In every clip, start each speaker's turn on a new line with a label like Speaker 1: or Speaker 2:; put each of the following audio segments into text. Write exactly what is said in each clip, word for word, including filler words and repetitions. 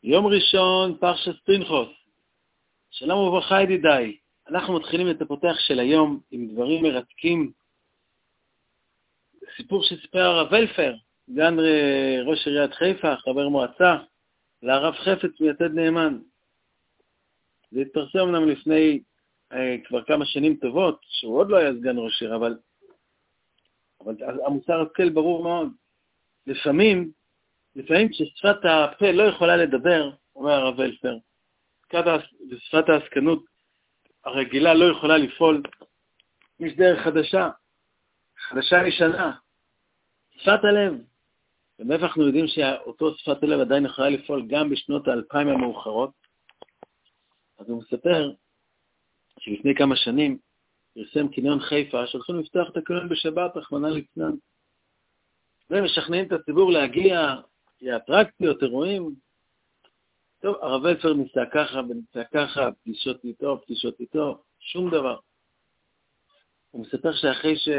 Speaker 1: יום ראשון, פרשת פנחס. שלום וברכה ידידיי. אנחנו מתחילים את הפותח של היום עם דברים מרתקים. סיפור שסיפר הרב ולפר, סגן ראש עיריית חיפה, חבר מועצה, לרב חפץ מיתד נאמן. זה התפרסם אמנם לפני אה, כבר כמה שנים טובות, שהוא עוד לא היה סגן ראש עיר, אבל, אבל המוסר השכל ברור מאוד. לפעמים, לפעמים כששפת הפה לא יכולה לדבר, אומר הרב ולפר, ושפת העסקנות הרגילה לא יכולה לפעול, יש דרך חדשה, חדשה ישנה, שפת הלב. ומאיפה אנחנו יודעים שאותו שפת הלב עדיין יכולה לפעול גם בשנות האלפיים המאוחרות? אז הוא מספר שלפני כמה שנים פרסם קניון חיפה שהולכים לפתוח את הקניון בשבת, רחמנא ליצלן. ומשכנעים את הציבור להגיע, אטרקציות, אירועים. טוב, הרב ולפר ניסה ככה וניסה ככה, פגישות איתו, פגישות איתו, שום דבר. הוא מספר שאחרי ש...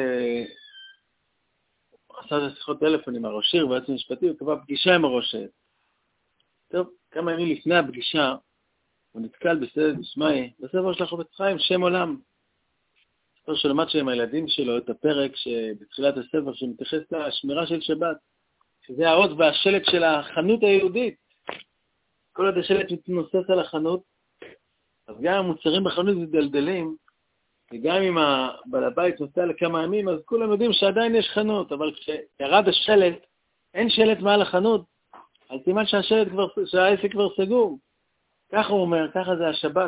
Speaker 1: עשה את השיחות טלפון עם הראש עיר והיועץ המשפטי, הוא קבע פגישה עם הראש עיר. טוב, כמה ימים לפני הפגישה, הוא נתקל בסדר דשמיא, בספר של החפץ חיים, שם עולם. ספר שלמד שעם הילדים שלו את הפרק שבתחילת הספר שמתייחס לשמירה של שבת, שזה האות והשלט של החנות היהודית. כל עוד השלט מתנוסס על החנות, אז גם המוצרים בחנות מדלדלים, וגם אם הבעל הבית נוסע לכמה ימים, אז כולם יודעים שעדיין יש חנות, אבל כשירד השלט, אין שלט מעל החנות, על סימן שהשלט כבר, שהעסק כבר סגור. ככה הוא אומר, ככה זה השבת.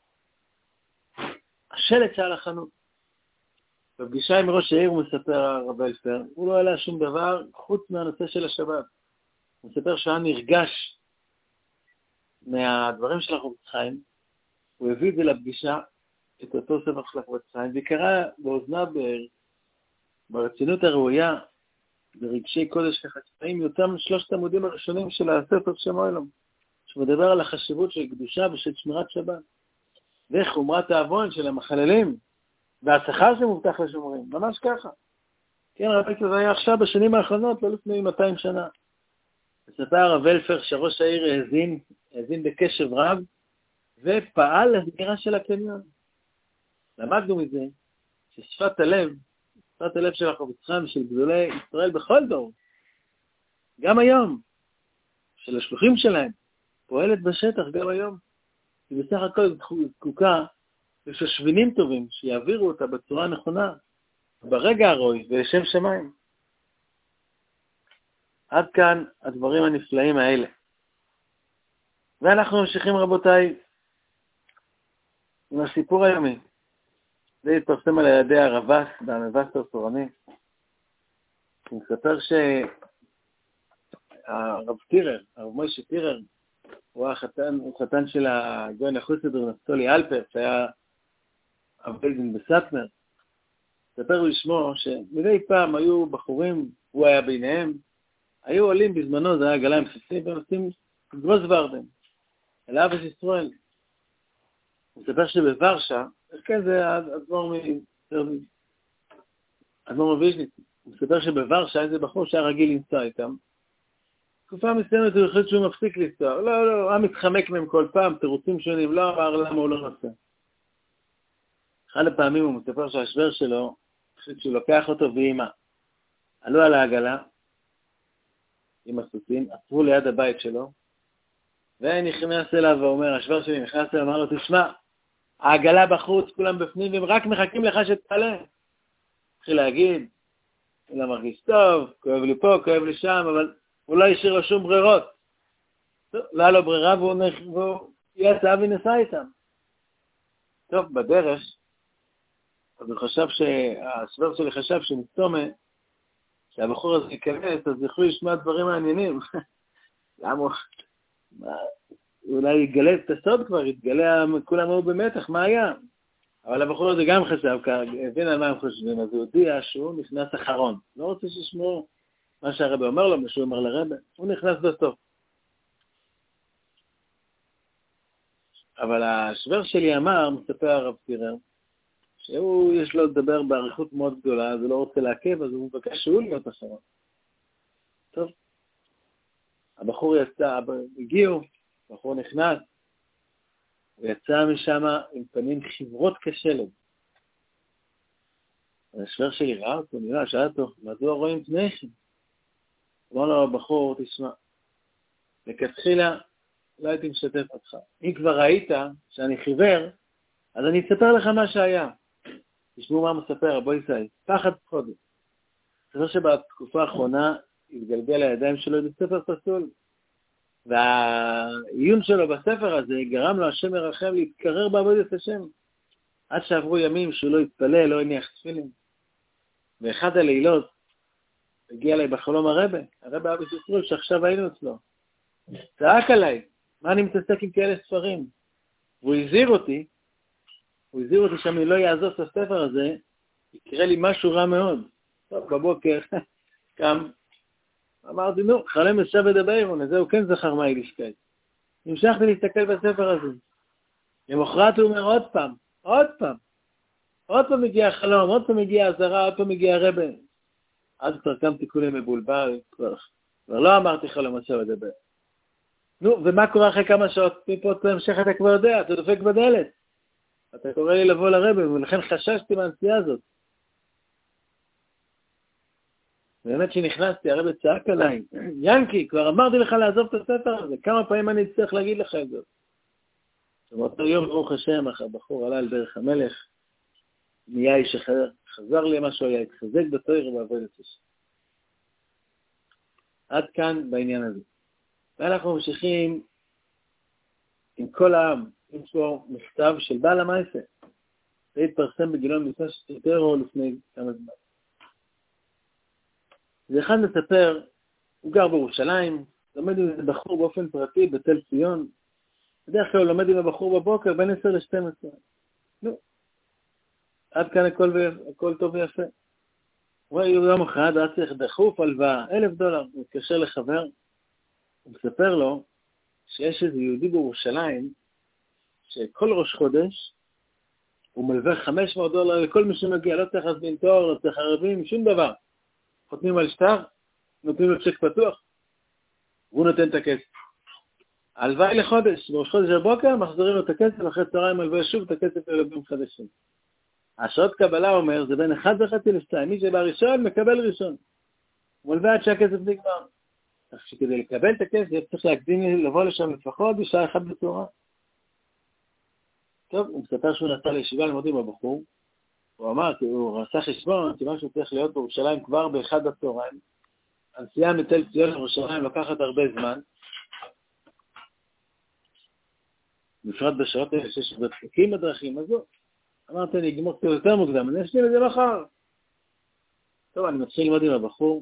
Speaker 1: השלט שעל החנות. בפגישה עם ראש העיר הוא מספר הרב ולפר, הוא לא עלה שום דבר חוץ מהנושא של השבת. הוא מספר שהיה נרגש מהדברים של החפץ חיים, הוא הביא את זה לפגישה, את אותו ספר של החפץ חיים, וקרא באוזניו ברצינות הראויה, ברגשי קודש כחצאים, יותר שלושת עמודים הראשונים של הספר שם עולם, שמדבר על החשיבות של קדושה ושל שמירת שבת, וחומרת העוון של המחללים, והשכר שמובטח לשומרים, ממש ככה. כן, רבי זה היה עכשיו בשנים האחרונות, לא לפני מאתיים שנה. מספר הרב ולפר שראש העיר האזין, האזין בקשב רב, ופעל לסגירה של הקניון. למדנו מזה ששפת הלב, שפת הלב של החפץ חיים, של גדולי ישראל בכל דור, גם היום, של השלוחים שלהם, פועלת בשטח גם היום. היא בסך הכל זקוקה לשושבינים טובים, שיעבירו אותה בצורה הנכונה, ברגע הרואי ולשם שמיים. עד כאן הדברים הנפלאים האלה. ואנחנו ממשיכים רבותיי עם הסיפור היומי. זה התפרסם על ידי הרב"ס והמבשר תורני. הוא מספר שהרב טירר, הרב מוישה טירר, הוא החתן, הוא חתן של הגאון החסיד נפתולי אלפר, שהיה הביידן בסטמר. מספר לשמו שמדי פעם היו בחורים, הוא היה ביניהם, היו עולים בזמנו, זה היה גליים בסיסים, ועושים גרוס ורדן, אל אבס ישראל. הוא מספר שבוורשה, כן, זה אדמו"ר מוויז'ניץ, הוא מספר שבוורשה איזה בחור שהיה רגיל לנסוע איתם, תקופה מסוימת הוא החליט שהוא מפסיק לנסוע, לא, לא, הוא מתחמק מהם כל פעם, תירוצים שונים, לא אמר למה הוא לא נוסע. אחד הפעמים הוא מספר שהשבר שלו, החליט שהוא לוקח אותו ואימא, עלו על העגלה, עם הסוסים, עצרו ליד הבית שלו, ונכנס אליו ואומר, השבר שלי נכנס אליו, אמר לו, תשמע, העגלה בחוץ, כולם בפנים, והם רק מחכים לך שתעלה. התחיל להגיד, הוא לא מרגיש טוב, כואב לי פה, כואב לי שם, אבל הוא לא השאיר לו שום ברירות. לא היה לו ברירה, והוא, נח... והוא יצא ונסע איתם. טוב, בדרך, אז הוא חשב שהשבר שלי חשב שמסתומה, שהבחור הזה ייכנס, אז יוכלו לשמוע דברים מעניינים. למה הוא... אולי יגלה את הסוד כבר, יתגלה, כולם היו במתח, מה היה? אבל הבחור הזה גם חשב, הבין על מה הם חושבים, אז הוא הודיע שהוא נכנס אחרון. לא רוצה שישמעו מה שהרבא אומר לו, מה שהוא אומר לרבא, הוא נכנס בסוף. אבל השבר שלי אמר, מספר הרב טירר, שהוא יש לו לדבר בעריכות מאוד גדולה, אז הוא לא רוצה לעכב, אז הוא מבקש שהוא להיות אחרון. טוב, הבחור יצא, הגיעו, בחור נכנס, הוא יצא משם עם פנים חברות כשלג. השבר שלי ראה אותו, נראה, שאל אותו, מדוע רואים פניכם? אמר לו הבחור, תשמע, לכתחילה לא הייתי משתף אותך. אם כבר ראית שאני חיוור, אז אני אספר לך מה שהיה. תשמעו מה מספר, בוא יסעי, פחד חודש. זה שבתקופה האחרונה התגלגל לידיים שלו את ספר פסול. והעיון שלו בספר הזה גרם לו השם מרחם להתקרר בעבודת השם. עד שעברו ימים שהוא לא התפלל, לא הניח תפילין. ואחד הלילות הגיע אליי בחלום הרבה, הרבה אבא שישראל שעכשיו היינו אצלו. צעק עליי, מה אני מתעסק עם כאלה ספרים? והוא הזהיר אותי, הוא הזהיר אותי שאני לא יעזוב את הספר הזה, יקרה לי משהו רע מאוד. טוב, בבוקר קם, אמרתי, נו, חלם ישב ודבר, וזהו כן זכר מה יידישקייט. המשכתי להסתכל בספר הזה. למחרת הוא אומר עוד פעם, עוד פעם, עוד פעם מגיע החלום, עוד פעם מגיע הזרה, עוד פעם מגיע הרבה. אז כבר קמתי כולי מבולבל, כבר, כבר לא אמרתי חלום ישב ודבר. נו, ומה קורה אחרי כמה שעות? מפה אתה המשך אתה כבר יודע, אתה דופק בדלת. אתה קורא לי לבוא לרבה, ולכן חששתי מהנסיעה הזאת. באמת שנכנסתי, הרבה צעק עליי, ינקי, כבר אמרתי לך לעזוב את הספר הזה, כמה פעמים אני אצטרך להגיד לך את זה. באותו יום, ברוך השם, הבחור עלה על דרך המלך, נהיה איש אחר, חזר לי מה שהוא היה, התחזק בתויר ועבודת השם. עד כאן בעניין הזה. ואנחנו ממשיכים עם כל העם, עם פה מכתב של בעל המעשה. זה התפרסם בגילון לפני שתותר או לפני כמה זמן. זה אחד מספר, הוא גר בירושלים, לומד עם בחור באופן פרטי בתל ציון, בדרך כלל הוא לומד עם הבחור בבוקר בין עשר לשתים עשרה. נו, עד כאן הכל, ו... הכל טוב ויפה. הוא אומר, יום אחד, היה צריך דחוף הלוואה, אלף דולר, הוא מתקשר לחבר, הוא מספר לו שיש איזה יהודי בירושלים, שכל ראש חודש, הוא מלווה חמש מאות דולר לכל מי שמגיע, לא צריך להזמין תואר, לא צריך ערבים, שום דבר. חותמים על שטר, נותנים לו צ'ק פתוח, והוא נותן את הכסף. הלוואי לחודש, בראש חודש הבוקר, מחזירים לו את הכסף, אחרי צהריים הלוואי שוב את הכסף ללבים חדשים. השעות קבלה אומר, זה בין אחד וחצי לשתיים, מי שבא ראשון, מקבל ראשון. הוא מלווה עד שהכסף נגמר. כך שכדי לקבל את הכסף, צריך להקדים לבוא לשם לפחות בשעה אחת בצהריים. טוב, הוא מספר שהוא נסע לישיבה ללמוד עם הבחור, הוא אמר, כי הוא עשה חשבון, כיוון שהוא צריך להיות בירושלים כבר באחד בצהריים, הנסיעה מתל ציון לירושלים לוקחת הרבה זמן, בפרט בשעות האלה שיש בפקקים בדרכים, אז לא. אמרתי, אני אגמור קצת יותר מוקדם, אני אשלים את זה מחר. טוב, אני מתחיל ללמוד עם הבחור,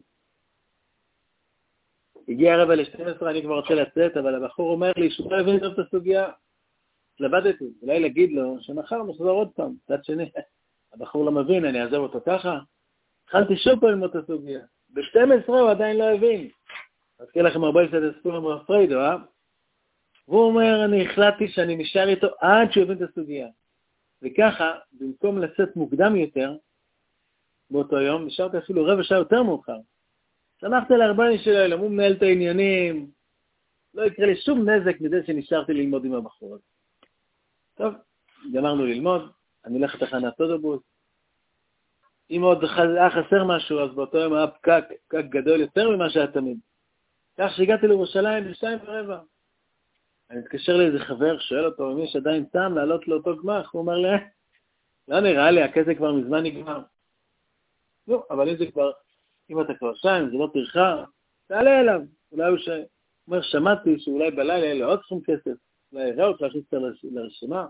Speaker 1: הגיע רבע ל-שתים עשרה, אני כבר רוצה לצאת, אבל הבחור אומר לי, שהוא לא הבין את הסוגיה, התלבטתי, אולי להגיד לו, שמחר נחזור עוד פעם, צד שני. הבחור לא מבין, אני אעזוב אותו ככה. התחלתי שוב פעם ללמוד את הסוגיה. ב-שתים עשרה הוא עדיין לא הבין. אזכיר לכם הרבה את הספורם רפריידו, אה? והוא אומר, אני החלטתי שאני נשאר איתו עד שהוא הבין את הסוגיה. וככה, במקום לצאת מוקדם יותר, באותו יום, נשארתי אפילו רבע שעה יותר מאוחר. שמחתי להרבה שלהם, הוא מנהל את העניינים, לא יקרה לי שום נזק מזה שנשארתי ללמוד עם הבחור הזה. טוב, גמרנו ללמוד, אני הולך לתחנת אוטובוס. אם עוד היה חסר משהו, אז באותו יום היה פקק, פקק גדול יותר ממה שהיה תמיד. כך שהגעתי לירושלים בשתיים ורבע. אני מתקשר לאיזה חבר, שואל אותו, אם יש עדיין טעם לעלות לאותו גמח, הוא אומר לי, לא נראה לי, הכסף כבר מזמן נגמר. לא, אבל אם זה כבר, אם אתה כבר שם, זה לא פרחה, תעלה אליו. אולי הוא ש... אומר, שמעתי שאולי בלילה יהיה לו עוד סכום כסף, אולי יראה אותך להכניס אותה לרשימה.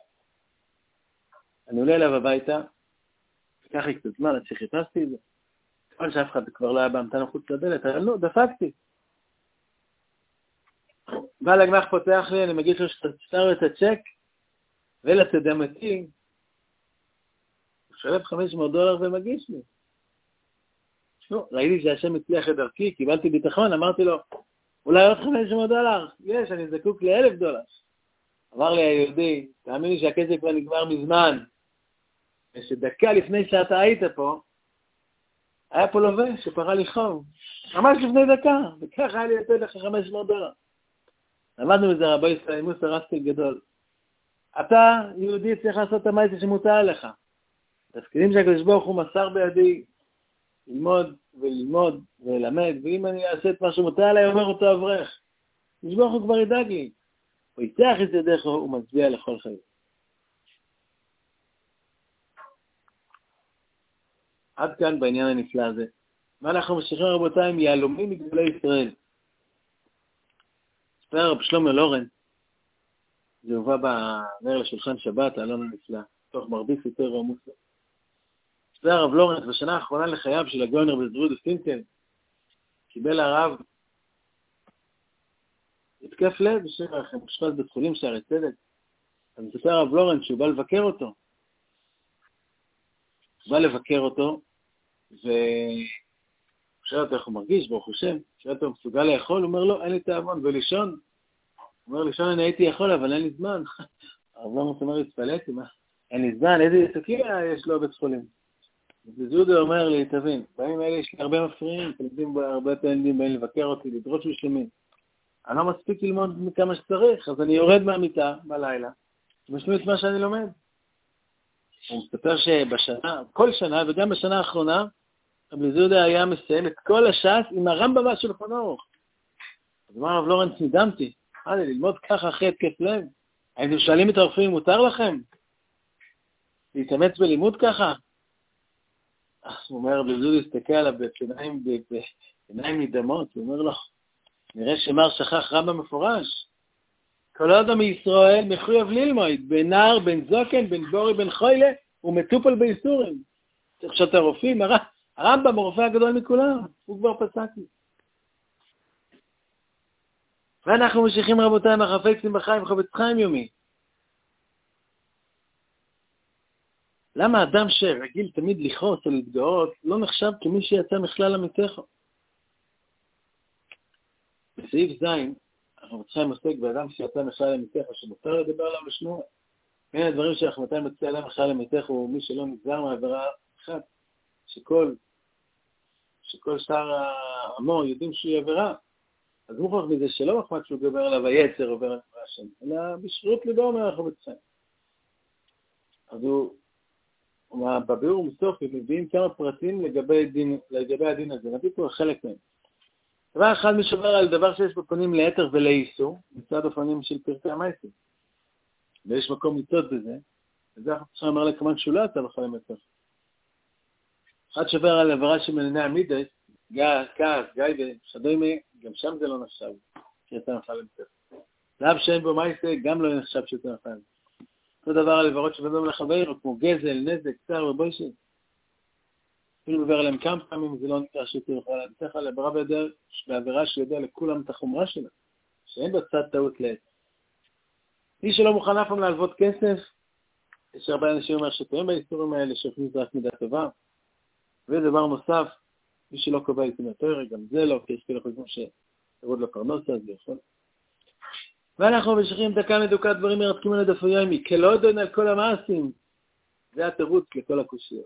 Speaker 1: אני עולה אליו הביתה, וכך לי קצת זמן, עד שחיפשתי את זה. כל שאף אחד כבר לא היה בהמתנה חוץ לדלת, אבל לא, דפקתי. בעל הגמח פותח לי, אני מגיש לו שתשאר את הצ'ק, ולתדמתי, הוא שולב חמש מאות דולר ומגיש לי. נו, ראיתי שהשם הצליח את דרכי, קיבלתי ביטחון, אמרתי לו, אולי עוד חמש מאות דולר? יש, אני זקוק לאלף דולר. אמר לי היהודי, תאמין לי שהכסף כבר נגמר מזמן, ושדקה לפני שאתה היית פה, היה פה לווה שפרה לי חוב. ממש לפני דקה, וככה היה לי לתת לך חמש מאות דולר. למדנו בזה רבי ישראל מוסר רסקל גדול. אתה, יהודי, צריך לעשות את המעשה שמותר לך. תפקידים שהקדוש ברוך הוא מסר בידי, ללמוד וללמוד וללמד, ואם אני אעשה את מה שמותר עליי, אומר אותו אברך. הקדוש ברוך הוא כבר ידאג לי. הוא יצח את ידיך, הוא מצביע לכל חיים. עד כאן בעניין הנפלא הזה. מה אנחנו ממשיכים רבותיי עם יהלומים מגדולי ישראל? ספר רב שלמה לורנץ, זה הובא בנר לשולחן שבת, העלון הנפלא, תוך מרבית ספר ומוסר. ספר הרב לורנץ, בשנה האחרונה לחייו של הגאונר בזרוד וסטינקל, קיבל הרב התקף לב, שכח, משפט בית חולים שערי צדק. אז מספר הרב לורנץ שהוא בא לבקר אותו. הוא בא לבקר אותו, והוא שואל אותו איך הוא מרגיש, ברוך השם, שואל אותו, הוא מסוגל לאכול? הוא אומר לו, אין לי תאבון, ולישון? הוא אומר, לישון אני הייתי יכול, אבל אין לי זמן. הרב לורנץ אומר, התפלאתי, מה? אין לי זמן, איזה תקיע יש לו בית חולים? וזודה אומר לי, תבין, בימים האלה יש לי הרבה מפריעים, תלמידים הרבה תלמידים באים לבקר אותי, לדרוש משלמים. אני לא מספיק ללמוד מכמה שצריך, אז אני יורד מהמיטה בלילה, ומשמיע את מה שאני לומד. הוא מספר שבשנה, כל שנה, וגם בשנה האחרונה, רבי זודה היה מסיים את כל הש"ס עם הרמב"ם של שולחן ערוך. אז אמר הרב לורנץ, נדהמתי, אה, ללמוד ככה אחרי התקף לב? הייתם שואלים את הרופאים, מותר לכם? להתאמץ בלימוד ככה? הוא אומר, רבי זודה הסתכל עליו בעיניים מדמות, הוא אומר לו, נראה שמר שכח רמב"ם מפורש. כל אדם מישראל מחויב ללמוד, בין נער, בין זוקן, בין בורי, בין חוילה, הוא מטופל בייסורים. צריך שאתה הרופאים, הרמב"ם הרופא הגדול מכולם, הוא כבר פסק לי. ואנחנו ממשיכים רבותיי מהחפצים בחיים, חפץ חיים יומי. למה אדם שרגיל תמיד לכעוס או להתגאות, לא נחשב כמי שיצא מכלל עמיתך? בסעיף זין, אנחנו חיים עוסק באדם שיצא מכלל עמיתך, שמותר לדבר עליו לשמוע. בין הדברים שאנחנו מתי מצא עליו מכלל עמיתך, הוא מי שלא נגזר מהעבירה אחת, שכל, שכל שאר העמו יודעים שהיא עבירה. אז מוכרח בזה שלא מחמד שהוא דבר עליו היצר עובר על השם, אלא בשרירות ליבו אומר אנחנו בצעים. אז הוא, בביאור מסוף, מביאים כמה פרטים לגבי הדין, לגבי הדין הזה. נביא פה חלק מהם. דבר אחד משבר על דבר שיש בפנים ליתר ולאיסור, מצד הפנים של פרטי המייסים. ויש מקום לצוד בזה, וזה אנחנו צריכים לומר לכמן שהוא לא יצא בכל המתח. אחד שבר על עברה של מליני המידס, גז, כעס, גיא ושדוימי, גם שם זה לא נחשב, שיצא נפל למתח. לאב שאין בו מייסה, גם לא נחשב שיצא נפל. אותו דבר על עברות שבדום לחבר, כמו גזל, נזק, צער ובוישת. אפילו עובר עליהם כמה פעמים, זה לא נקרא שיצא נפל. נצטרך על עברה בעבירה שיודע לכולם את החומרה שלה, שאין בצד טעות לעת. מי שלא מוכן אף פעם להלוות כסף, יש הרבה אנשים אומר שטועים באיסורים האלה, שאוכלים זה רק מידה טובה. ודבר נוסף, מי שלא קובע איתו מהתורה, גם זה לא, כי יש כאלה חושבים שירוד לפרנסה, אז זה יכול. ואנחנו ממשיכים דקה מדוקה דברים מרתקים על הדף היומי, כלא דון על כל המעשים. זה התירוץ לכל הקושיות.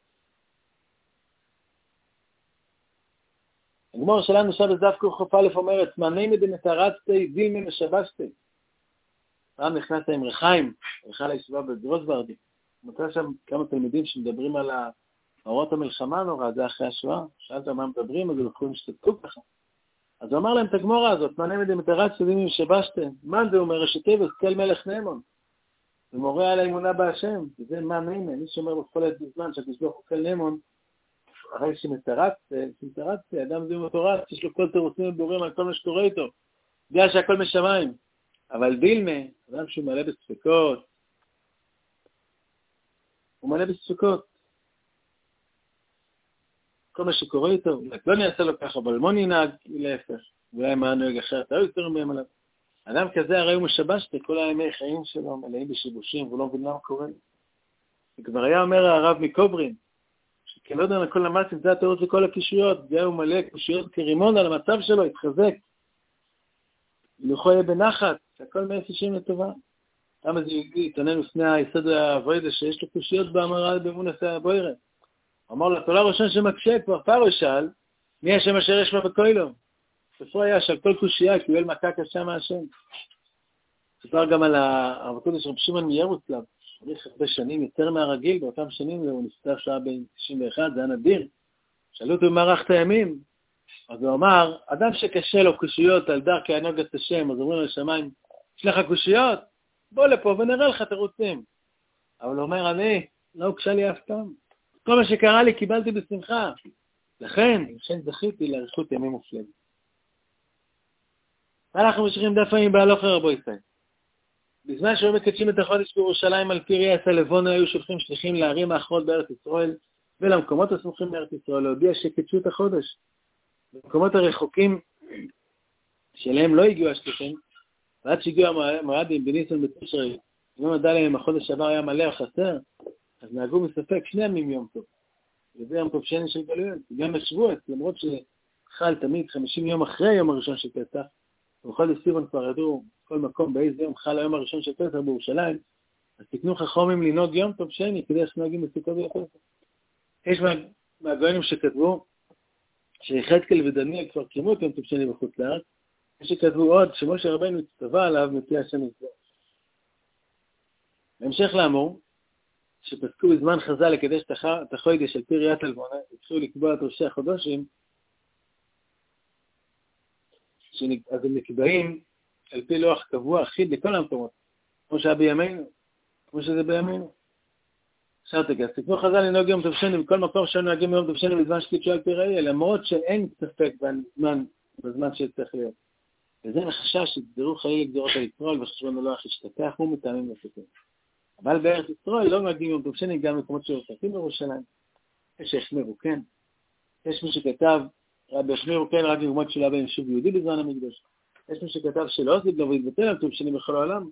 Speaker 1: הגמור שלנו שם בזף כוכף א' אומרת, מעני מדנתרצתי, זילמי משבשתי. פעם נכנסת עם רחיים, רחה לישיבה בגרוסברדי. מצא שם כמה תלמידים שמדברים על מאורעות המלחמה נורא, זה אחרי השואה. שאלת מה מדברים, אז הולכים להשתתקו ככה. אז הוא אמר להם את הגמורה הזאת, מעני מדנתרצתי, זילמי משבשתי. מה זה אומר? ראשיתי וסקל מלך נאמון. זה מורה על האמונה בהשם. וזה מה נאמן. מי שאומר בכל עת בזמן שהקדוש סקל נאמון, הרי שמתרצתי, אדם זה מתורץ, יש לו כל תירוצים ובורים על כל מה שקורה איתו. יודע שהכל משמיים. אבל דילמה, אדם שהוא מלא בספקות, הוא מלא בספקות. כל מה שקורה איתו, לא נעשה לו ככה, אבל לא ננהג להפך. ואולי מה נוהג אחרת, לא יותר מהם עליו. אדם כזה הרי הוא משבש את כל הימי חיים שלו, מלאים בשיבושים, והוא לא מבין מה קורה. וכבר היה אומר הרב מקוברין, שכן לא יודע על כל המעשים, זה התירוץ לכל הקישויות, זה הוא מלא קישויות כרימון על המצב שלו, התחזק. ולכו יהיה בנחת, שהכל מייסישים לטובה. למה זה יתענן לפני היסוד העבודה שיש לו קושיות באמרה במונס הבוירה. אמר לו, התולה ראשון שמקשה, כבר פרו שאל, מי השם אשר יש לו בקוילו? ספרו היה שעל כל קושייה קיבל מכה קשה מהשם. ספר גם על הרב הקודש רב שמעון מירוסלב, הוליך הרבה שנים יותר מהרגיל, באותם שנים הוא נפטר שעה בין תשעים ואחת, זה היה נדיר. שאלו אותו במערכת הימים, אז הוא אמר, אדם שקשה לו קושיות על דרכי הנוגת השם, אז אומרים לשמיים, יש לך קושיות? בוא לפה ונראה לך תירוצים. אבל הוא אומר, אני, לא הוגשה לי אף פעם. כל מה שקרה לי קיבלתי בשמחה. לכן, לכן זכיתי לאריכות ימים מופלגת. אנחנו ממשיכים דף הימים בהלוך רבו ישראל. בזמן שהיו מקדשים את החודש בירושלים על פי ראיית הלבונה, היו שולחים שליחים לערים האחרות בארץ ישראל ולמקומות הסמוכים בארץ ישראל, להודיע שקדשו את החודש. במקומות הרחוקים שאליהם לא הגיעו השליחים, ועד שהגיעו המועדים בניסן בתשרי, אם נדע להם החודש שעבר היה מלא או חסר, אז נהגו מספק שני ימים יום טוב. וזה יום טוב שני של גלויות, גם השבועות, למרות שחל תמיד חמישים יום אחרי היום הראשון של פסח, ובכל סיבון כבר ידעו כל מקום באיזה יום חל היום הראשון של פסח בירושלים, אז תקנו חכמים לנהוג יום טוב שני, כדי שנהגים בסוכות בפסח. יש מה, מהגוינים שכתבו, שיחזקאל ודניאל כבר קיימו את יום טוב שני בחוץ לארץ, יש שכתבו עוד שמשה רבנו הצטווה עליו מפי השם יזבח. בהמשך לאמור, שפסקו בזמן חז"ל לקדש את החודש על פי ראיית הלבונה, התחילו לקבוע את ראשי החודשים, אז הם נקבעים על פי לוח קבוע אחיד לכל המקומות, כמו שהיה בימינו, כמו שזה בימינו. עכשיו תגע, תקנו חז"ל לנהוג יום טוב שני, בכל מקום שלנו נהגים יום טוב שני בזמן שקידשו על פי ראייה, למרות שאין ספק בזמן, בזמן שצריך להיות. וזה מחשש שתגזרו חלילה גזירות על ישראל וחשבון הלוח ישתכח הוא מטעמים נוספים. אבל בארץ ישראל לא נהגים יום טוב שני גם מקומות שרוצים בירושלים. יש שהחמירו, כן. יש מי שכתב, רבי החמירו, כן, רק מקומות שלא בהם שוב יהודי בזמן המקדש. יש מי שכתב שלא עושה לו והתבטל על טוב שני בכל העולם.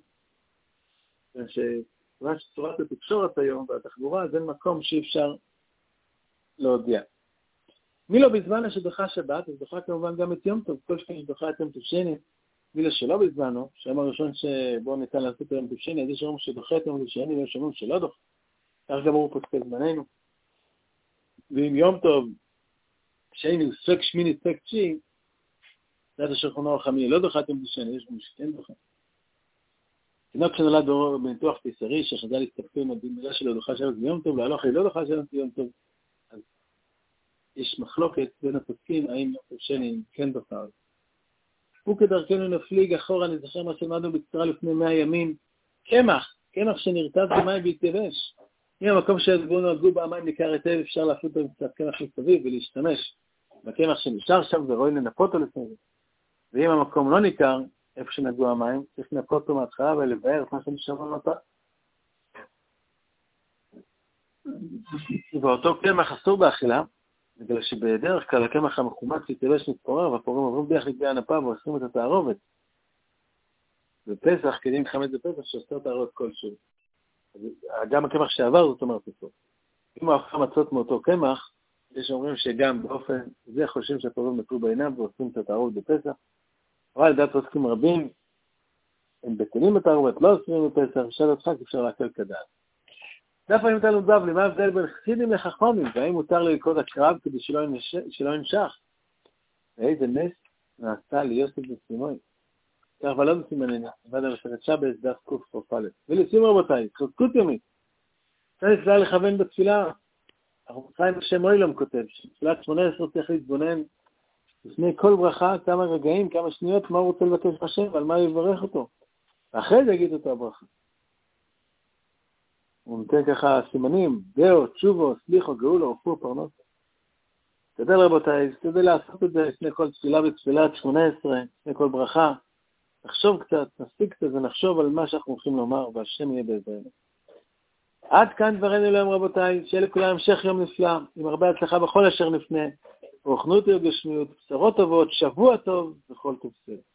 Speaker 1: שכיוון שצורת התקשורת היום והתחבורה, זה מקום שאי אפשר להודיע. מי לא בזמן שדוחה שבת, אז דוחה כמובן גם את יום טוב, כל שכן שדוחה את יום טוב שני, מי לא שלא בזמנו, שהיום הראשון שבו ניתן לעשות יום טוב שני, אז יש אומרים שדוחה את יום טוב שני, ויש אומרים שלא דוחה. כך גם הוא פוסק זמננו. ואם יום טוב שני הוא ספק שמיני ספק תשיעי, זה השולחן אורך המיני, לא דוחה את יום טוב שני, יש מי שכן דוחה. תינוק שנולד בניתוח קיסרי, שחז"ל הסתפקו עם המילה שלו דוחה שבת ביום טוב, להלוך היא לא דוחה שבת ביום טוב. אז יש מחלוקת בין הפוסקים, האם יום טוב שני כן דוחה. וכדרכנו נפליג אחורה, נזכר מה שלמדנו בקצרה לפני מאה ימים, קמח, קמח שנרטב במים והתייבש. אם המקום שהדבו נהגו במים ניכר היטב, אפשר להפות בו קצת קמח מסביב ולהשתמש בקמח שנשאר שם וראוי לנפות אותו לפני זה. ואם המקום לא ניכר, איפה שנגעו המים, צריך לנפות אותו מההתחלה ולבאר את מה שנשאר במטה. ואותו קמח אסור באכילה, בגלל שבדרך כלל הקמח המחומץ יתלבש מתפורר, והפוררים עוברים דרך לגבי הנפה ועושים את התערובת. בפסח, כדי חמץ בפסח, שעושה תערובת כלשהו. גם הקמח שעבר, זאת אומרת אותו. אם הוא אוכל מצות מאותו קמח, יש אומרים שגם באופן זה חושבים שהפוררים נטרו בעינם ועושים את התערובת בפסח. אבל לדעת עוסקים רבים, הם בטלים בתערובת, לא עושים בפסח, אפשר לדחק, אפשר להקל כדעת. דף היום תלו דב, למה הבדל בין חסידים לחכמים, והאם מותר ללכוד הקרב כדי שלא ינשך? ואיזה נס נעשה ליוסף בסימוי. כך ולא בסימנני, עבד על מסכת שבס, דף קוף פרופלת. ולסיום רבותיי, חזקות יומית. צריך נפלא לכוון בתפילה, אנחנו חיים בשם אוילום כותב, שתפילת שמונה עשרה צריך להתבונן, לפני כל ברכה, כמה רגעים, כמה שניות, מה הוא רוצה לבקש השם, ועל מה יברך אותו. ואחרי זה יגיד אותו הברכה. הוא נותן ככה סימנים, דאו, תשובו, סליחו, גאולו, אופו, פרנוס. תדל רבותיי, תדל לעשות את זה לפני כל תפילה בתפילת שמונה עשרה, לפני כל ברכה. נחשוב קצת, נספיק קצת ונחשוב על מה שאנחנו הולכים לומר, והשם יהיה בעזרנו. עד כאן דברינו אליהם רבותיי, שיהיה לכולם המשך יום נפלא, עם הרבה הצלחה בכל אשר נפנה, ואוכנות וגשמיות, בשורות טובות, שבוע טוב וכל טוב סדר.